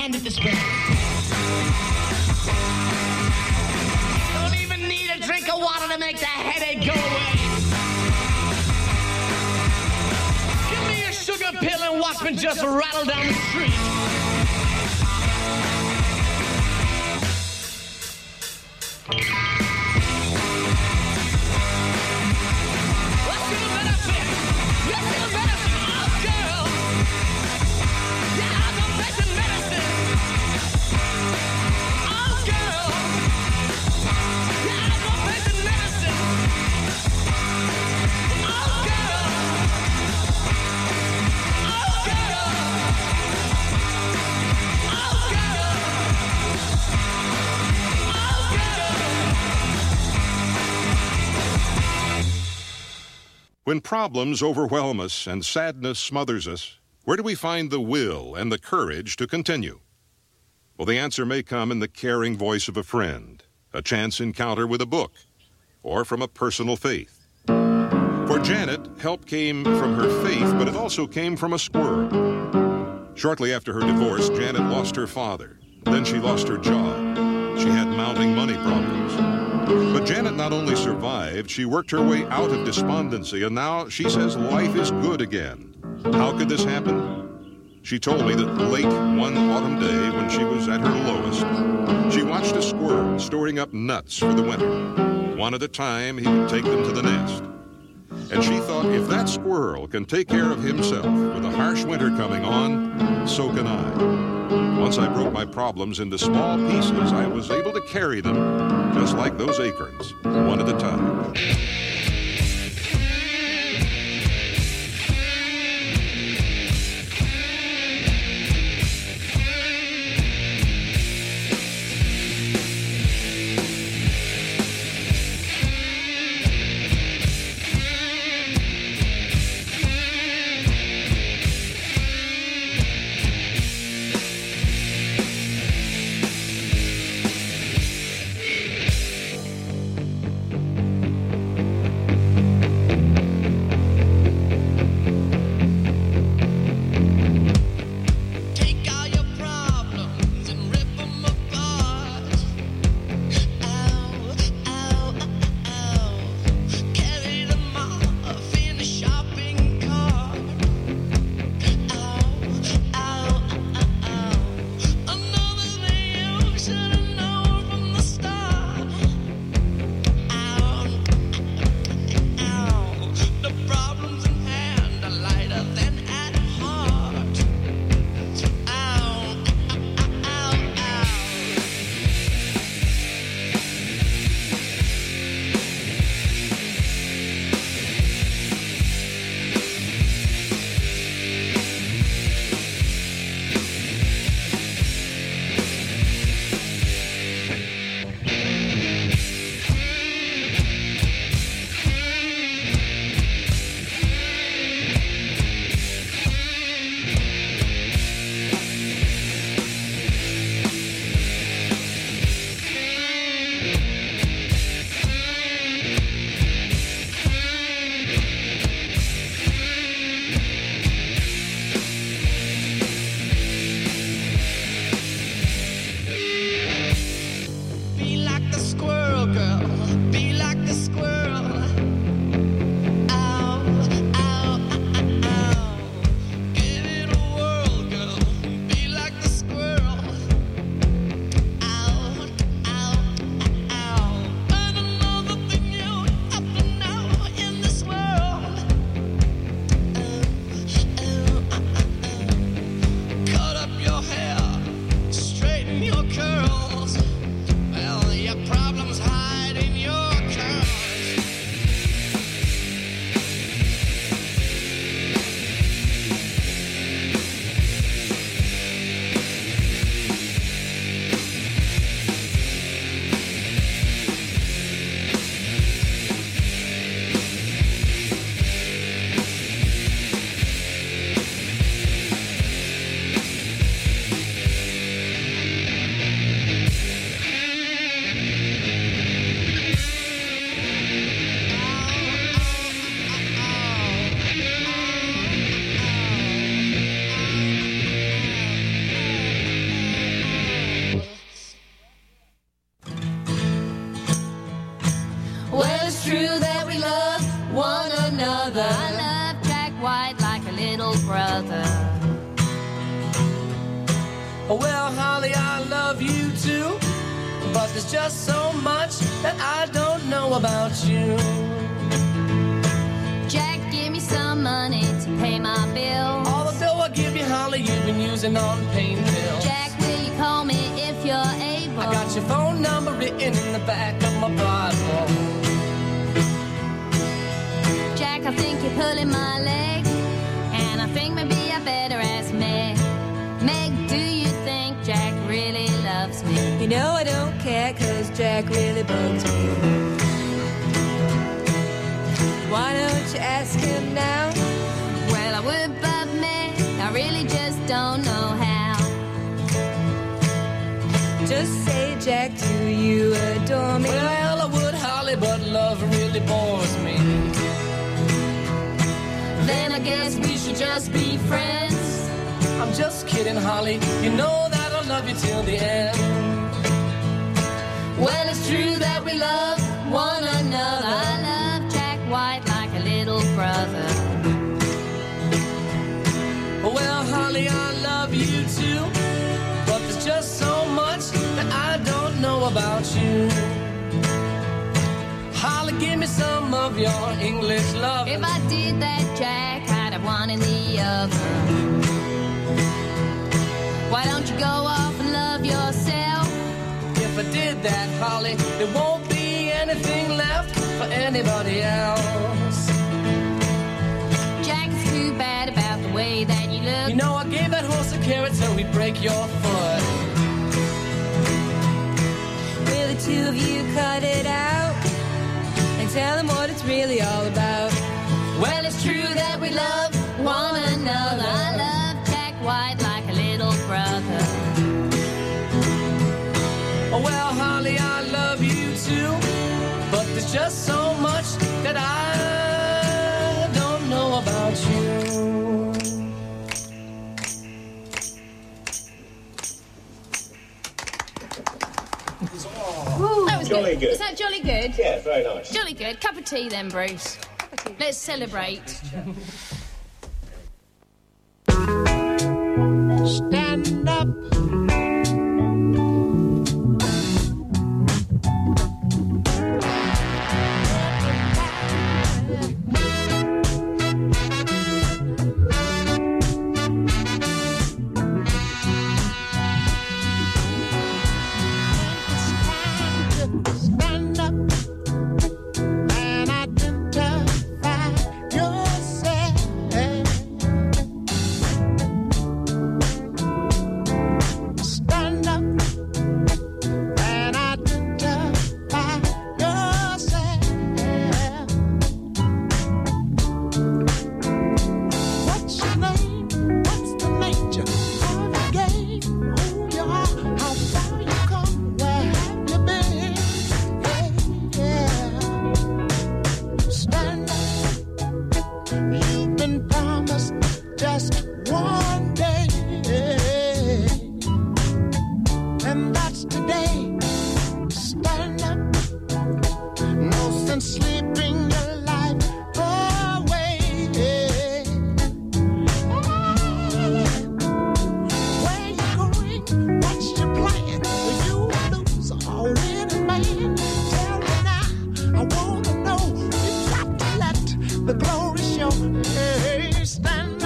hand it to spare. Don't even need a drink of water to make the headache go away. Give me a sugar pill and watch me just rattle down the street. When problems overwhelm us and sadness smothers us, where do we find the will and the courage to continue? Well, the answer may come in the caring voice of a friend, a chance encounter with a book, or from a personal faith. For Janet, help came from her faith, but it also came from a squirrel. Shortly after her divorce, Janet lost her father. Then she lost her job. She had mounting money problems. But Janet not only survived, she worked her way out of despondency, and now she says life is good again. How could this happen? She told me that late one autumn day when she was at her lowest, she watched a squirrel storing up nuts for the winter. One at a time, he would take them to the nest. And she thought, if that squirrel can take care of himself with a harsh winter coming on, so can I. Once I broke my problems into small pieces, I was able to carry them, just like those acorns, one at a time. it's true that we love one another. I love Jack White like a little brother. Well, Holly, I love you too, but there's just so much that I don't know about you. Jack, give me some money to pay my bills. All the dough I give you, Holly, you've been using on pain pills. Jack, will you call me if you're able? I got your phone number written in the back of my Bible. Jack, I think you're pulling my leg, and I think maybe I better ask Meg. Meg, do you think Jack really loves me? You know I don't care, 'cause Jack really bugs me. Why don't you ask him now? Well, I would, but Meg, I really just don't know how. Just say, Jack, do you adore me? Well, I would, Holly, but love really bores me. Then I guess we should just be friends. I'm just kidding, Holly. You know that I'll love you till the end. Well, it's true that we love one another. I love Jack White like a little brother. Well, Holly, I love you too, but there's just so much that I don't know about you. Holly, give me some of your English love. If I did that, Jack, I'd have one in the other. Why don't you go off and love yourself? If I did that, Holly, there won't be anything left for anybody else. Jack, it's too bad about the way that you look. You know, I gave that horse a carrot so he'd break your foot. Will the two of you cut it out and tell him what it's really all about? Well, it's true that we love one another. I love Jack White like a little brother. Oh, well, Holly, I love you too, but there's just so much that I don't know about you. That was Jolly good. Is that jolly good? Yeah, very nice. Jolly good. Cup of tea then, Bruce. Let's celebrate. Stand up. Stand up and identify yourself. Stand up and identify yourself. What's your name? What's the nature of the game? Who you are? How far you come? Where have you been? Yeah. Stand up. You've been promised just one day, and that's today. Stand up. No sense sleeping your life away. Where you going? What's your plan? Will you lose or win it, man? Tell me now. I wanna know. You got to let the glory show. Hey, stand up.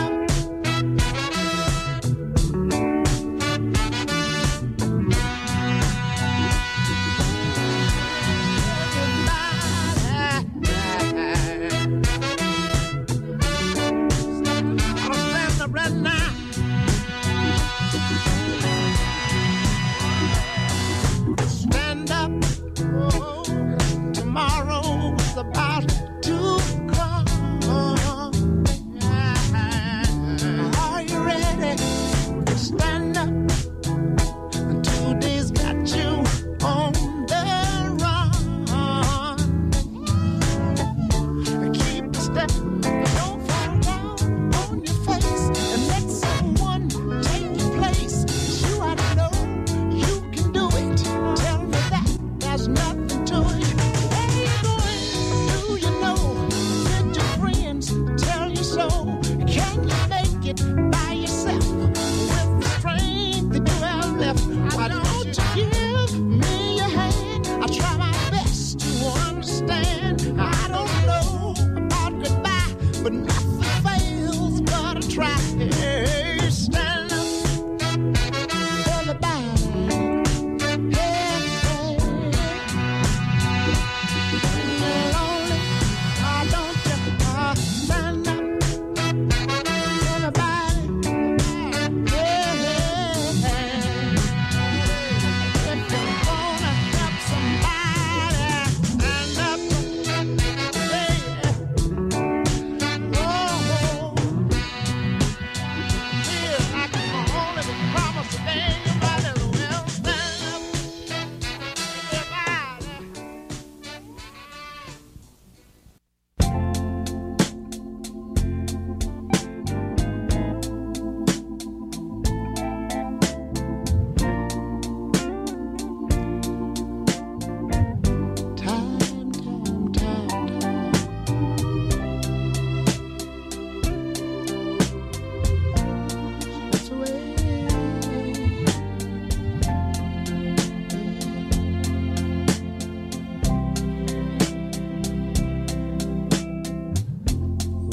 Stand up right now. Stand up. Oh, tomorrow's about to come.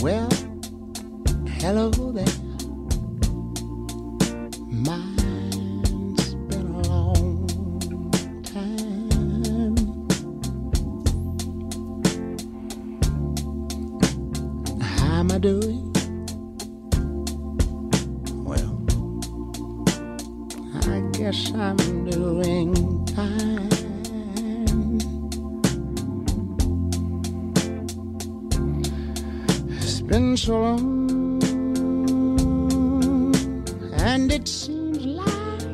Well, hello there. Mine's been a long time. How am I doing? Well, I guess I'm doing fine. It's been so long, and it seems like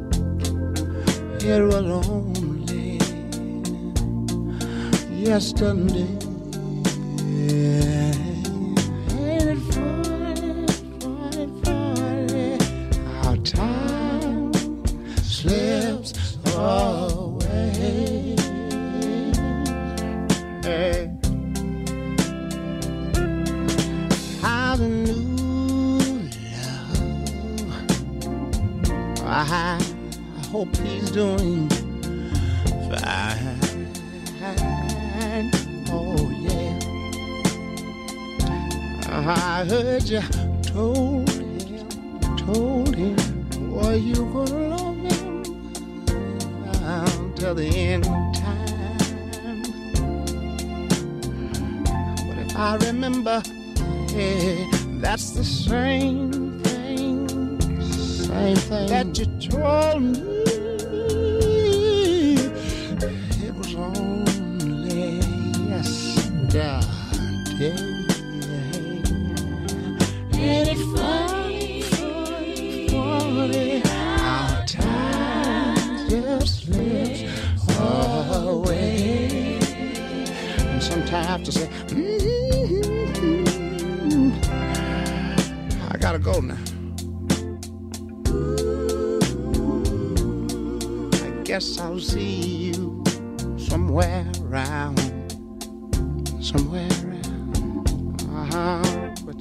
it was only yesterday. Ain't it funny, funny, funny how time slips away. Hey. How the new love, I hope he's doing fine. Oh yeah, I heard you told him, boy, you gonna love him till the end time. But if I remember, yeah, that's the same thing that you told me. It was only yesterday. Ain't it funny, funny how time just slips away? And sometimes to say, I gotta go now. I guess I'll see you somewhere around. But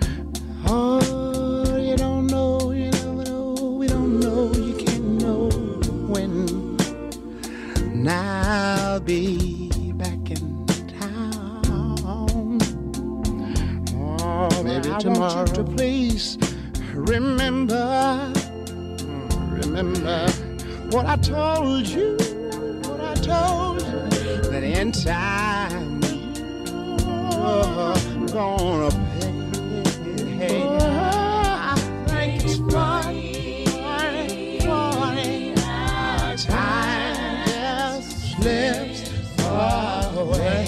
you don't know, you never know, we don't know, you can't know when. And I'll be back in town. Oh, maybe tomorrow. I want you to please remember what I told you, that in time you're gonna pay. I think it's funny, time just slips away.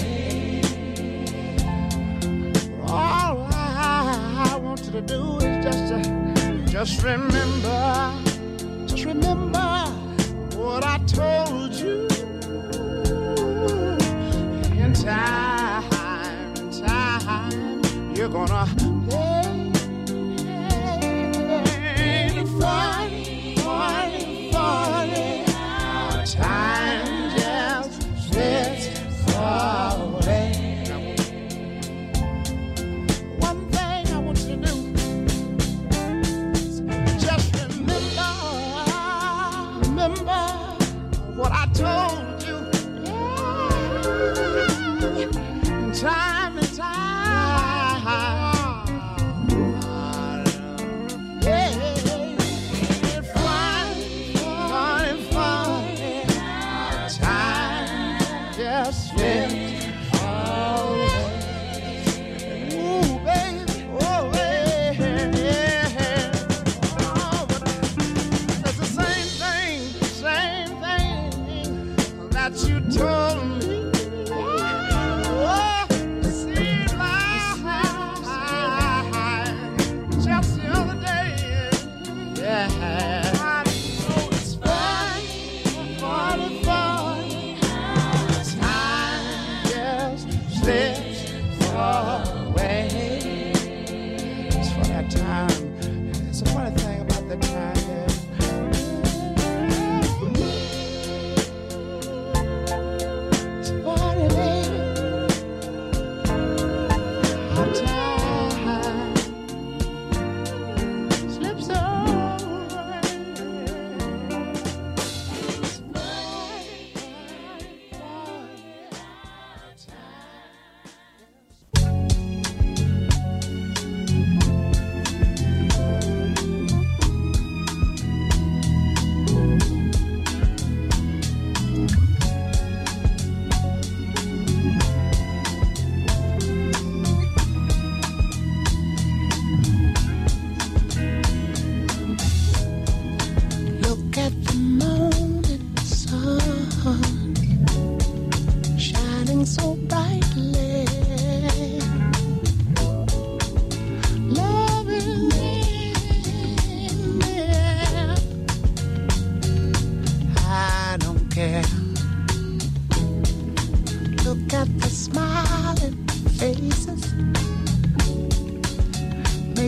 All I want you to do is just remember what I told you. In time, you're gonna pay. Funny, time just slips away. One thing I want you to do, just remember what I told you. Time and time. You told me, oh, the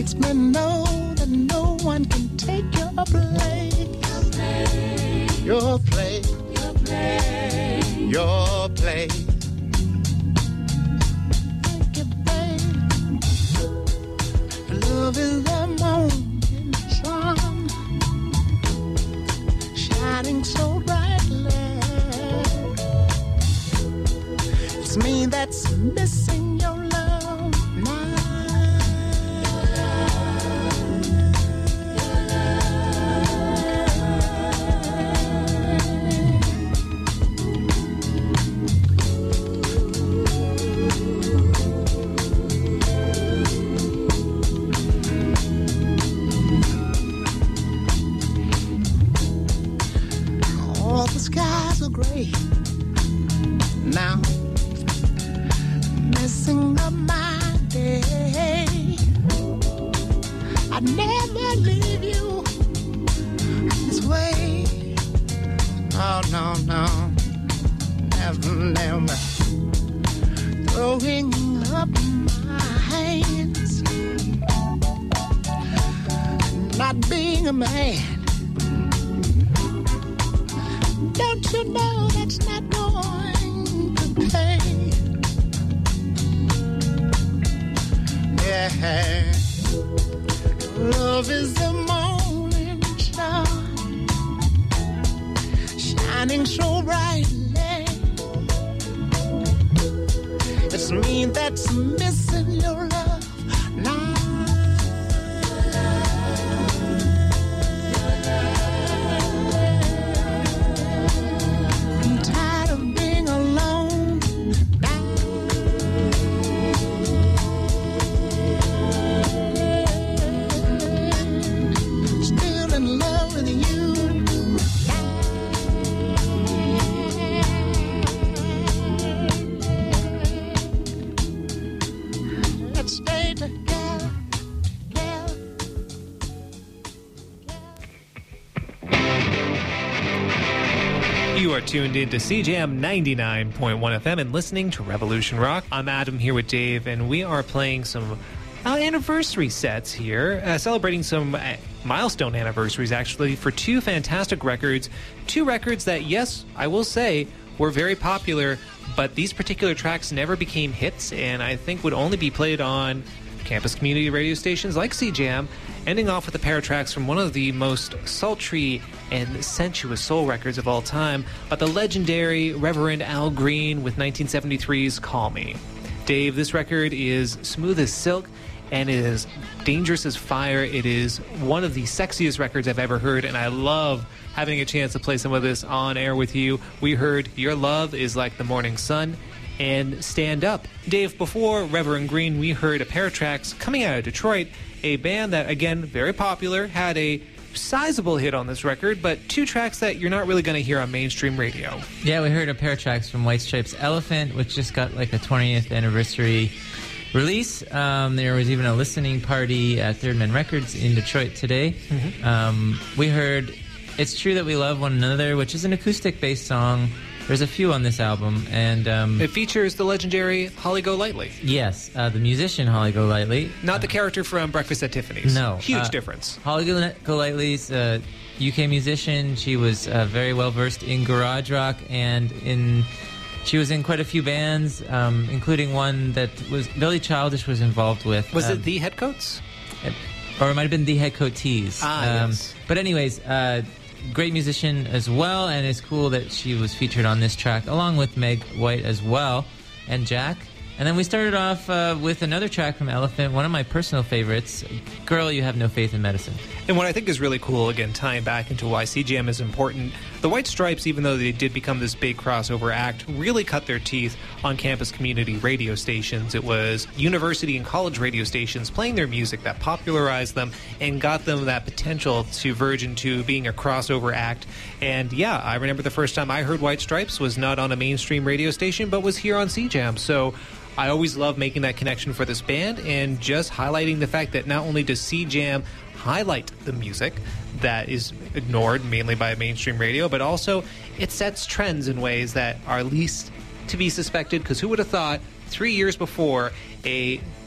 lets me know that no one can take your place. Your place. Your place. Your place. Thank you, babe. Love is the morning sun, shining so brightly. It's me that's missing your love now. All the skies are gray now, messing up my day. I'd never leave you this way. Oh, no, no, never, never. Throwing up my hands, not being a man. Don't you know that's not going to pay? Yeah, love is the morning star, shining so brightly. It's me that's missing your love now. I'm tired of being alone now. Still in love with you. Let's stay together, together. You are tuned in to CJAM 99.1 FM and listening to Revolution Rock. I'm Adam here with Dave, and we are playing some anniversary sets here, celebrating some milestone anniversaries, actually, for two fantastic records. Two records that, yes, I will say, were very popular, but these particular tracks never became hits, and I think would only be played on campus community radio stations like CJAM, ending off with a pair of tracks from one of the most sultry and sensuous soul records of all time, but the legendary Reverend Al Green with 1973's Call Me. Dave, this record is smooth as silk and it is dangerous as fire. It is one of the sexiest records I've ever heard, and I love having a chance to play some of this on air with you. We heard Your Love is Like the Morning Sun and Stand Up. Dave, before Reverend Green, we heard a pair of tracks coming out of Detroit, a band that, again, very popular, had a sizable hit on this record, but two tracks that you're not really going to hear on mainstream radio. Yeah, we heard a pair of tracks from White Stripes' Elephant, which just got like a 20th anniversary release. There was even a listening party at Third Man Records in Detroit today. We heard It's True That We Love One Another, which is an acoustic-based song. There's a few on this album, and it features the legendary Holly Golightly. Yes, the musician Holly Golightly. Not the character from Breakfast at Tiffany's. No. Huge difference. Holly Golightly's a UK musician. She was very well-versed in garage rock, and she was in quite a few bands, including one that was Billy Childish was involved with. Was it The Headcoats? Or it might have been The Headcoatees. Yes. But anyways, great musician as well, and it's cool that she was featured on this track, along with Meg White as well, and Jack. And then we started off with another track from Elephant, one of my personal favorites, Girl, You Have No Faith in Medicine. And what I think is really cool, again, tying back into why CJAM is important, the White Stripes, even though they did become this big crossover act, really cut their teeth on campus community radio stations. It was university and college radio stations playing their music that popularized them and got them that potential to verge into being a crossover act. And yeah, I remember the first time I heard White Stripes was not on a mainstream radio station, but was here on CJAM. So I always love making that connection for this band and just highlighting the fact that not only does CJAM highlight the music that is ignored mainly by mainstream radio, but also it sets trends in ways that are least to be suspected, because who would have thought 3 years before a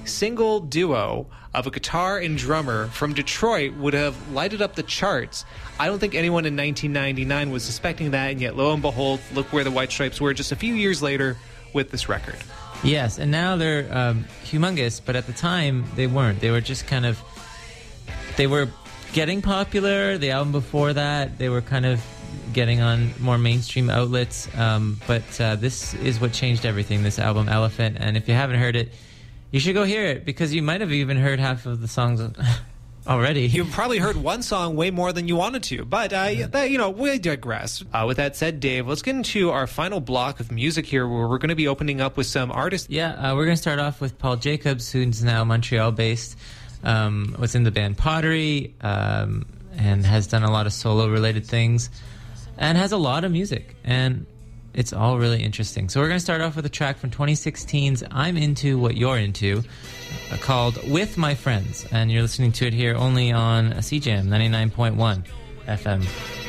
single duo of a guitar and drummer from Detroit would have lighted up the charts. I don't think anyone in 1999 was suspecting that, and yet lo and behold, look where the White Stripes were just a few years later with this record. Yes, and now they're humongous, but at the time they weren't. They were just kind of... They were getting popular. The album before that, they were kind of getting on more mainstream outlets. But this is what changed everything, this album, Elephant. And if you haven't heard it, you should go hear it, because you might have even heard half of the songs already. You've probably heard one song way more than you wanted to, but we digress. With that said, Dave, let's get into our final block of music here, where we're going to be opening up with some artists. Yeah, we're going to start off with Paul Jacobs, who's now Montreal-based, was in the band Pottery, and has done a lot of solo-related things, and has a lot of music, and it's all really interesting. So we're going to start off with a track from 2016's I'm Into What You're Into, called With My Friends. And you're listening to it here only on CJAM 99.1 FM.